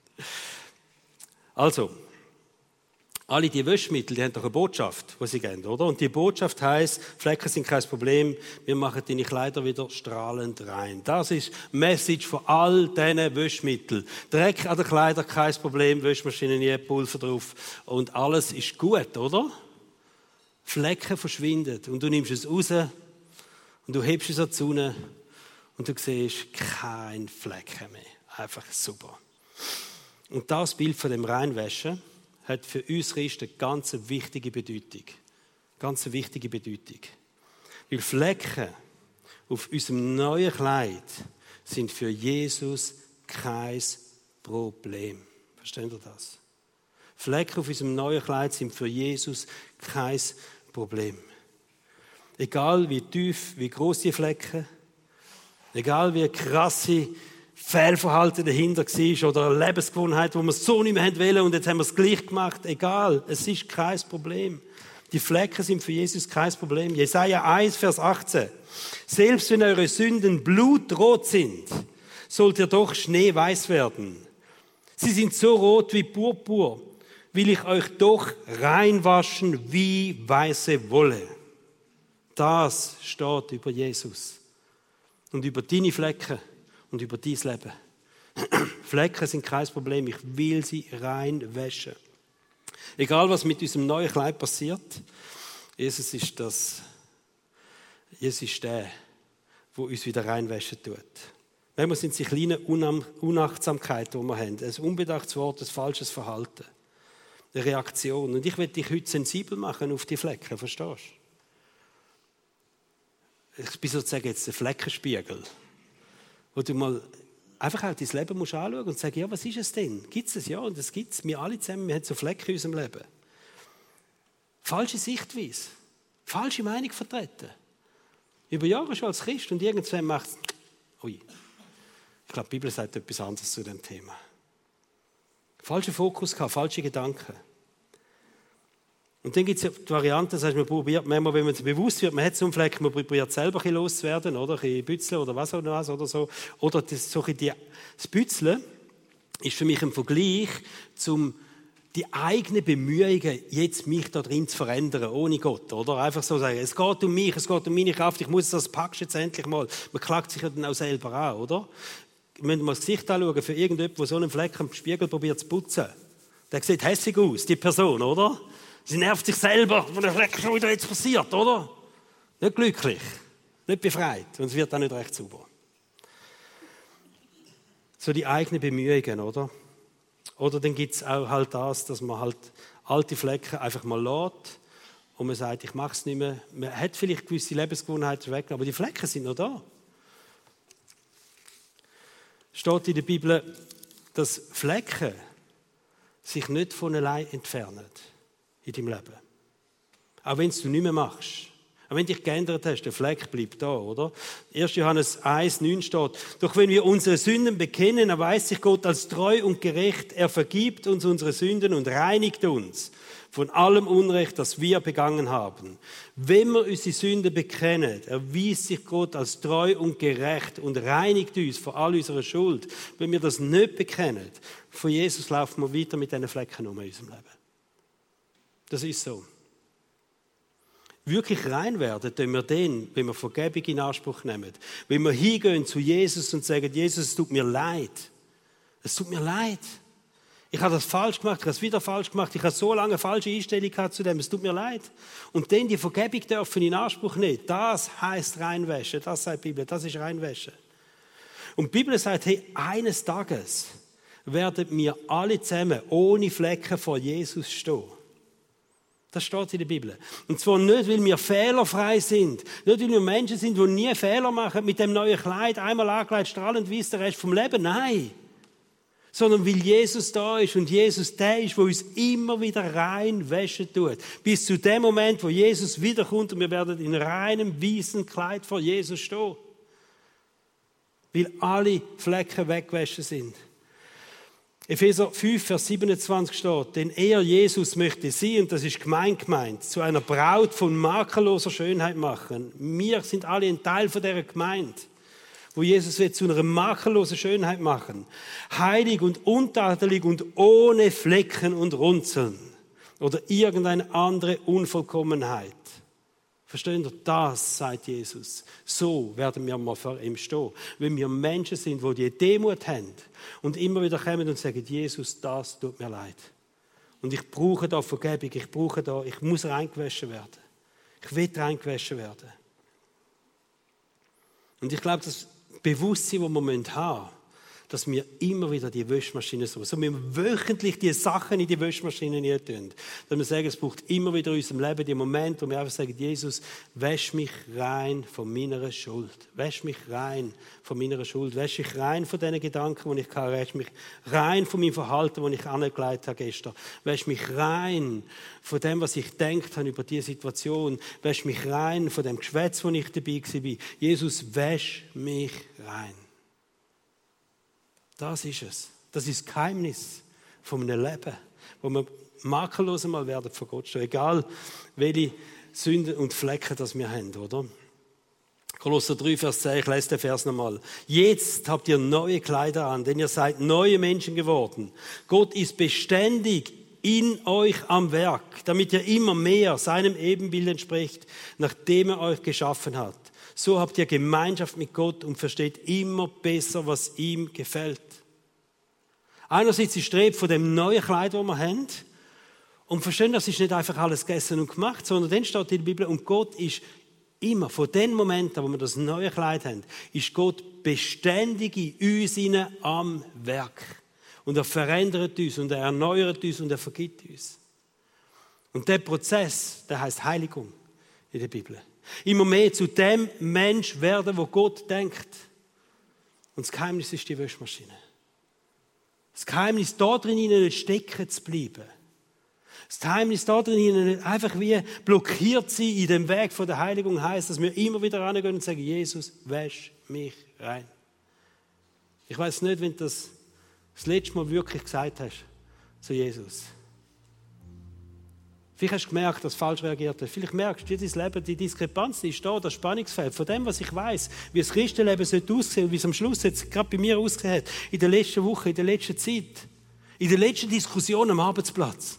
Also, alle die Wäschmittel, die haben doch eine Botschaft, die sie geben, oder? Und die Botschaft heisst, Flecken sind kein Problem, wir machen deine Kleider wieder strahlend rein. Das ist die Message von all diesen Wäschmitteln. Dreck an den Kleidern, kein Problem, Wäschmaschine nie, Pulver drauf und alles ist gut, oder? Flecken verschwinden und du nimmst es raus und du hebst es an die Sonne und du siehst kein Flecken mehr. Einfach super. Und das Bild von dem Reinwaschen hat für uns Christen eine ganz wichtige Bedeutung. Ganz wichtige Bedeutung. Weil Flecken auf unserem neuen Kleid sind für Jesus kein Problem. Versteht ihr das? Flecken auf unserem neuen Kleid sind für Jesus kein Problem. Egal wie tief, wie gross die Flecken, egal wie krasse Fehlverhalten dahinter war oder eine Lebensgewohnheit, wo wir es so nicht mehr wollen und jetzt haben wir es gleich gemacht. Egal, es ist kein Problem. Die Flecken sind für Jesus kein Problem. Jesaja eins, Vers achtzehn. Selbst wenn eure Sünden blutrot sind, sollt ihr doch schneeweiß werden. Sie sind so rot wie Purpur, will ich euch doch reinwaschen wie weiße Wolle. Das steht über Jesus und über deine Flecken. Und über dein Leben. Flecken sind kein Problem, ich will sie rein waschen. Egal, was mit unserem neuen Kleid passiert, Jesus ist das, Jesus ist der, der uns wieder reinwaschen tut. Manchmal sind es die kleinen Unachtsamkeiten, die wir haben. Ein unbedachtes Wort, ein falsches Verhalten. Eine Reaktion. Und ich will dich heute sensibel machen auf die Flecken, verstehst du? Ich bin sozusagen jetzt der Fleckenspiegel. Wo du mal einfach auch dein Leben musst anschauen und sagen, ja, was ist es denn? Gibt es es? Ja, und das gibt es. Wir alle zusammen, wir haben so Flecken in unserem Leben. Falsche Sichtweise. Falsche Meinung vertreten. Über Jahre schon als Christ und irgendwann macht es, ui. Ich glaube, die Bibel sagt etwas anderes zu dem Thema. Falschen Fokus gehabt, falsche Gedanken. Und dann gibt es die Variante, das heißt, man probiert, manchmal, wenn man sich bewusst wird, man hat so einen Fleck, man probiert selber ein bisschen loszuwerden, oder? Ein bisschen Bützeln oder was oder was oder so. Oder das, so ein die, das Bützeln ist für mich ein Vergleich zum die eigenen Bemühungen, jetzt mich da drin zu verändern, ohne Gott, oder? Einfach so sagen, es geht um mich, es geht um meine Kraft, ich muss das packen jetzt endlich mal. Man klagt sich ja dann auch selber an, oder? Wenn wir mal das Gesicht anschauen, für irgendjemanden, der so einen Fleck am Spiegel probiert zu putzen, der sieht hässlich aus, die Person, oder? Sie nervt sich selber, was der Fleck schon wieder jetzt passiert, oder? Nicht glücklich, nicht befreit und es wird auch nicht recht sauber. So die eigenen Bemühungen, oder? Oder dann gibt es auch halt das, dass man halt alte Flecken einfach mal lässt und man sagt, ich mache es nicht mehr. Man hat vielleicht gewisse Lebensgewohnheiten weg, aber die Flecken sind noch da. Steht in der Bibel, dass Flecken sich nicht von allein entfernen in deinem Leben. Auch wenn es du nicht mehr machst. Auch wenn du dich geändert hast, der Fleck bleibt da, oder? erster Johannes eins neun steht, doch wenn wir unsere Sünden bekennen, erweist sich Gott als treu und gerecht. Er vergibt uns unsere Sünden und reinigt uns von allem Unrecht, das wir begangen haben. Wenn wir unsere Sünden bekennen, erweist sich Gott als treu und gerecht und reinigt uns von all unserer Schuld. Wenn wir das nicht bekennen, von Jesus laufen wir weiter mit diesen Flecken um in unserem Leben. Das ist so. Wirklich rein werden, tun wir dann, wenn wir Vergebung in Anspruch nehmen. Wenn wir hingehen zu Jesus und sagen, Jesus, es tut mir leid. Es tut mir leid. Ich habe das falsch gemacht, ich habe es wieder falsch gemacht, ich habe so lange eine falsche Einstellung gehabt zu dem, es tut mir leid. Und dann die Vergebung dürfen in Anspruch nehmen. Das heisst reinwaschen, das sagt die Bibel, das ist reinwaschen. Und die Bibel sagt, hey, eines Tages werden wir alle zusammen ohne Flecken vor Jesus stehen. Das steht in der Bibel. Und zwar nicht, weil wir fehlerfrei sind, nicht, weil wir Menschen sind, die nie Fehler machen, mit dem neuen Kleid, einmal angelegt, strahlend weiss, der Rest vom Leben. Nein. Sondern weil Jesus da ist und Jesus der ist, der uns immer wieder rein waschen tut. Bis zu dem Moment, wo Jesus wiederkommt und wir werden in reinem, weißen Kleid vor Jesus stehen. Weil alle Flecken weggewaschen sind. Epheser fünf, Vers siebenundzwanzig steht, denn er, Jesus, möchte sie, und das ist gemein gemeint, zu einer Braut von makelloser Schönheit machen. Wir sind alle ein Teil von dieser Gemeinde, wo Jesus will zu einer makellosen Schönheit machen. Heilig und untadelig und ohne Flecken und Runzeln oder irgendeine andere Unvollkommenheit. Versteht ihr? Das, sagt Jesus. So werden wir mal vor ihm stehen. Wenn wir Menschen sind, die die Demut haben und immer wieder kommen und sagen, Jesus, das tut mir leid. Und ich brauche da Vergebung, ich brauche da, ich muss reingewaschen werden. Ich will reingewaschen werden. Und ich glaube, das Bewusstsein, das wir haben müssen, dass wir immer wieder die Waschmaschine so, so wir wöchentlich die Sachen in die Waschmaschine nicht tun. Dass wir sagen, es braucht immer wieder in unserem Leben die Momente, wo wir einfach sagen, Jesus, wäsch mich rein von meiner Schuld. Wäsch mich rein von meiner Schuld. Wäsch mich rein von diesen Gedanken, die ich hatte. Wäsch mich rein von meinem Verhalten, das ich angelegt habe gestern. Wäsch mich rein von dem, was ich gedacht habe über diese Situation. Wäsch mich rein von dem Geschwätz, wo ich dabei war. Jesus, wäsch mich rein. Das ist es. Das ist das Geheimnis von einem Leben, wo wir makellos einmal werden vor Gott stehen. Egal, welche Sünden und Flecken das wir haben, oder? Kolosser drei, Vers zehn, ich lese den Vers nochmal. Jetzt habt ihr neue Kleider an, denn ihr seid neue Menschen geworden. Gott ist beständig in euch am Werk, damit ihr immer mehr seinem Ebenbild entspricht, nachdem er euch geschaffen hat. So habt ihr Gemeinschaft mit Gott und versteht immer besser, was ihm gefällt. Einerseits ist Streb von dem neuen Kleid, das wir haben. Und verstehen, das ist nicht einfach alles gegessen und gemacht, sondern dann steht in der Bibel, und Gott ist immer, von den Momenten, wo wir das neue Kleid haben, ist Gott beständig in uns am Werk. Und er verändert uns und er erneuert uns und er vergibt uns. Und der Prozess, der heißt Heiligung in der Bibel. Immer mehr zu dem Mensch werden, wo Gott denkt. Und das Geheimnis ist die Waschmaschine. Das Geheimnis da drin nicht stecken zu bleiben. Das Geheimnis da drin nicht einfach wie blockiert sein in dem Weg von der Heiligung heisst, dass wir immer wieder rangehen und sagen, Jesus, wäsch mich rein. Ich weiß nicht, wenn du das das letzte Mal wirklich gesagt hast zu Jesus. Vielleicht hast du gemerkt, dass du falsch reagiert hast. Vielleicht merkst du, dein Leben, die Diskrepanz, die ist da, das Spannungsfeld. Von dem, was ich weiss, wie das Christenleben sollte aussehen und wie es am Schluss jetzt gerade bei mir ausgesehen hat, in der letzten Woche, in der letzten Zeit, in der letzten Diskussion am Arbeitsplatz.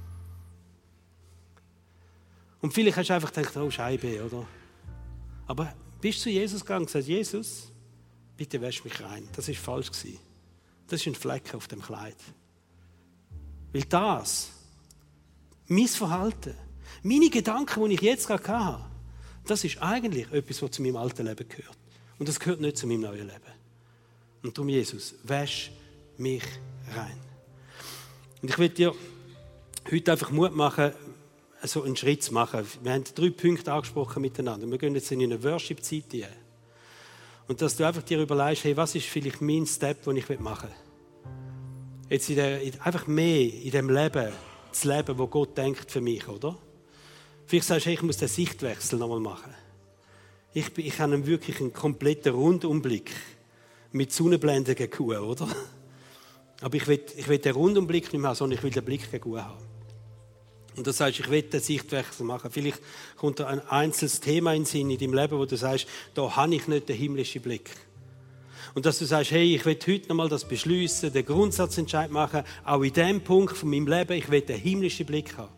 Und vielleicht hast du einfach gedacht, oh Scheibe, oder? Aber bist du zu Jesus gegangen und gesagt, Jesus, bitte wäsch mich rein. Das war falsch gewesen. Das ist ein Fleck auf dem Kleid. Weil das, mein Verhalten, meine Gedanken, die ich jetzt gerade habe, das ist eigentlich etwas, was zu meinem alten Leben gehört. Und das gehört nicht zu meinem neuen Leben. Und darum, Jesus, wäsch mich rein. Und ich will dir heute einfach Mut machen, so einen Schritt zu machen. Wir haben drei Punkte angesprochen miteinander. Wir gehen jetzt in eine Worship-Zeit hinein. Und dass du einfach dir überlegst, hey, was ist vielleicht mein Step, den ich machen will. Jetzt in der, einfach mehr in dem Leben zu leben, wo Gott denkt für mich, oder? Vielleicht sagst du, hey, ich muss den Sichtwechsel nochmal machen. Ich, ich habe wirklich einen kompletten Rundumblick mit Sonnenblende gegen Kuh, oder? Aber ich will, ich will den Rundumblick nicht mehr haben, sondern ich will den Blick gegen Kuh haben. Und du sagst, ich will den Sichtwechsel machen. Vielleicht kommt da ein einzelnes Thema in den Sinn in deinem Leben, wo du sagst, da habe ich nicht den himmlischen Blick. Und dass du sagst, hey, ich will heute nochmal das beschliessen, den Grundsatzentscheid machen, auch in dem Punkt von meinem Leben, ich will den himmlischen Blick haben.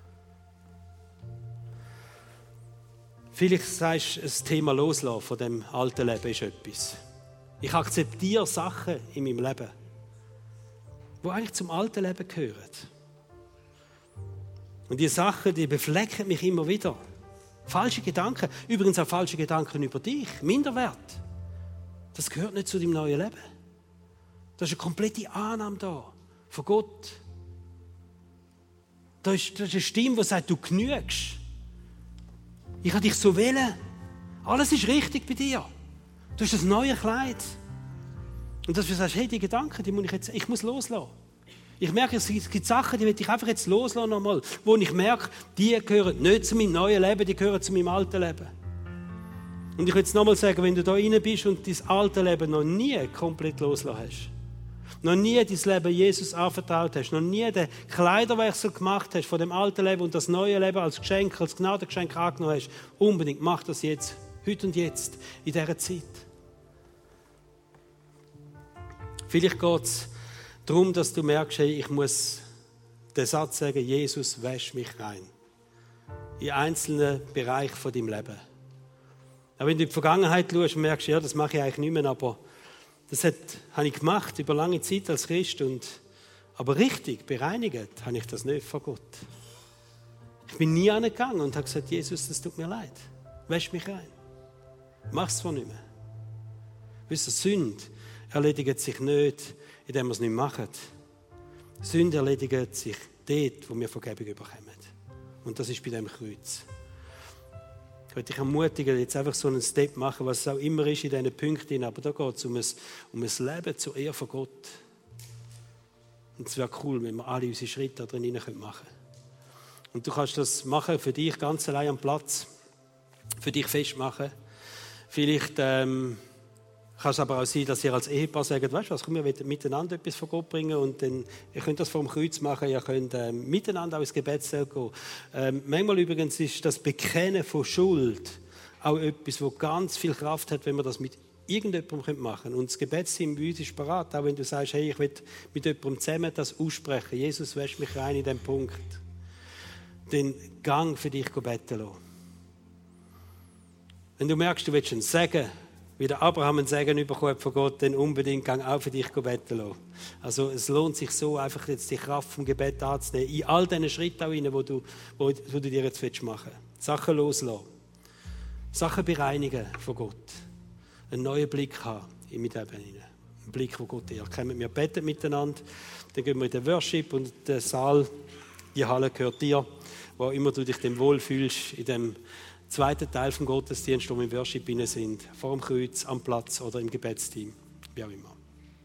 Vielleicht sagst du, das Thema Loslassen von dem alten Leben ist etwas. Ich akzeptiere Sachen in meinem Leben. die eigentlich zum alten Leben gehören. Und diese Sachen, die beflecken mich immer wieder. Falsche Gedanken, übrigens auch falsche Gedanken über dich, Minderwert. Das gehört nicht zu deinem neuen Leben. Da ist eine komplette Annahme da, von Gott. Da ist, da ist eine Stimme, die sagt, du genügst. Ich habe dich so wählen. Alles ist richtig bei dir. Du hast das neue Kleid. Und dass du sagst, hey, die Gedanken, die muss ich jetzt, ich muss loslassen. Ich merke, es gibt Sachen, die will ich einfach jetzt loslassen nochmal, wo ich merke, die gehören nicht zu meinem neuen Leben, die gehören zu meinem alten Leben. Und ich will jetzt nochmal sagen, wenn du da rein bist und dein alte Leben noch nie komplett loslassen hast, noch nie dein Leben Jesus anvertraut hast, noch nie den Kleiderwechsel gemacht hast von dem alten Leben und das neue Leben als Geschenk, als Gnadengeschenk angenommen hast, unbedingt mach das jetzt, heute und jetzt, in dieser Zeit. Vielleicht geht es darum, dass du merkst, hey, ich muss den Satz sagen, Jesus, wäsch mich rein. In einzelnen Bereichen von deinem Leben. Aber wenn du in die Vergangenheit schaust, merkst du, ja, das mache ich eigentlich nicht mehr, aber das hat, habe ich gemacht über lange Zeit als Christ. Und, aber richtig bereinigt habe ich das nicht vor Gott. Ich bin nie angegangen und habe gesagt, Jesus, das tut mir leid. Wäsch mich rein. Mach es zwar nicht mehr. Wisst ihr, Sünde erledigt sich nicht, indem wir es nicht machen. Sünde erledigt sich dort, wo wir Vergebung bekommen. Und das ist bei dem Kreuz. Ich möchte dich ermutigen, jetzt einfach so einen Step machen, was es auch immer ist in diesen Punkten. Aber da geht es um ein, um ein Leben zur Ehre von Gott. Und es wäre cool, wenn wir alle unsere Schritte da drin machen können. Und du kannst das machen für dich ganz allein am Platz. Für dich festmachen. Vielleicht ähm, kann es aber auch sein, dass ihr als Ehepaar sagt, weißt du was, komm, wir wollen miteinander etwas von Gott bringen und dann, ihr könnt das vor dem Kreuz machen, ihr könnt ähm, miteinander auch ins Gebetszelt gehen. Ähm, manchmal übrigens ist das Bekennen von Schuld auch etwas, das ganz viel Kraft hat, wenn wir das mit irgendjemandem machen können. Und das Gebetsteam bei uns ist parat, auch wenn du sagst, hey, ich will mit jemandem zusammen das aussprechen. Jesus, wäsch mich rein in diesem Punkt. Den Gang für dich beten lassen. Wenn du merkst, du willst einen Segen, wie der Abraham einen Segen bekommen von Gott, dann unbedingt gang auch für dich beten lassen. Also es lohnt sich so, einfach jetzt die Kraft vom Gebet anzunehmen, in all diesen Schritten auch rein, wo du, wo, wo du dir jetzt machen willst. Sachen loslassen. Sachen bereinigen von Gott. Einen neuen Blick haben in mein Leben hinein. Ein Blick, wo Gott dir kommt. Wir beten miteinander, dann gehen wir in den Worship und der Saal, die Halle gehört dir, wo immer du dich dem wohlfühlst, in dem zweiten Teil vom Gottesdienst, wo wir im Worship hinein sind, vor dem Kreuz, am Platz oder im Gebetsteam, wie auch immer.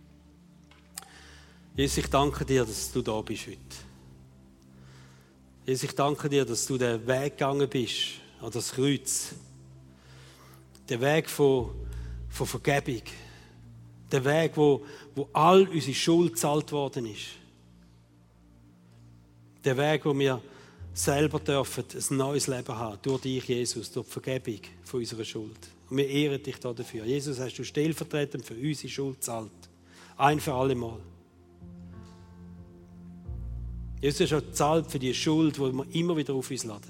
Jesus, ich danke dir, dass du da bist heute. Jesus, ich danke dir, dass du den Weg gegangen bist, an das Kreuz. Den Weg von, von Vergebung. Den Weg, wo, wo all unsere Schuld gezahlt worden ist. Der Weg, wo wir selber dürfen ein neues Leben haben, durch dich, Jesus, durch die Vergebung von unserer Schuld. Und wir ehren dich dafür. Jesus, hast du stellvertretend für unsere Schuld gezahlt. Ein für alle Mal. Jesus hast auch gezahlt für die Schuld, die wir immer wieder auf uns laden.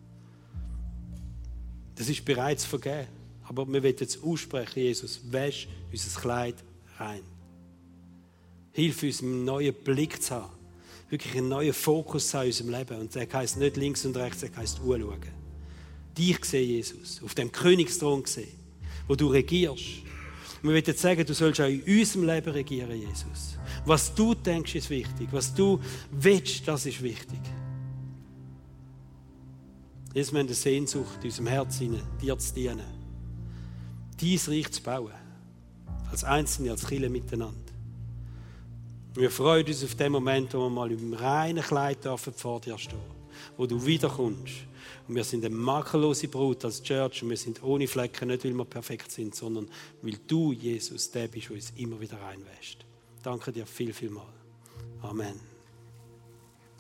Das ist bereits vergeben. Aber wir wollen jetzt aussprechen, Jesus, wäsch unser Kleid rein. Hilf uns, einen neuen Blick zu haben. Wirklich einen neuen Fokus in unserem Leben. Und der heisst nicht links und rechts, der heisst anschauen. Dich sehen, Jesus, auf dem Königsthron sehen, wo du regierst. Und wir wollen jetzt sagen, du sollst auch in unserem Leben regieren, Jesus. Was du denkst, ist wichtig. Was du willst, das ist wichtig. Jetzt haben wir eine Sehnsucht in unserem Herzen, dir zu dienen. Dein Reich zu bauen. Als Einzelne, als Kirche miteinander. Wir freuen uns auf den Moment, wo wir mal im reinen Kleid dürfen vor dir stehen, wo du wiederkommst. Und wir sind eine makellose Brut als Church und wir sind ohne Flecken, nicht weil wir perfekt sind, sondern weil du, Jesus, der bist, der uns immer wieder reinwäscht. Danke dir viel, viel mal. Amen.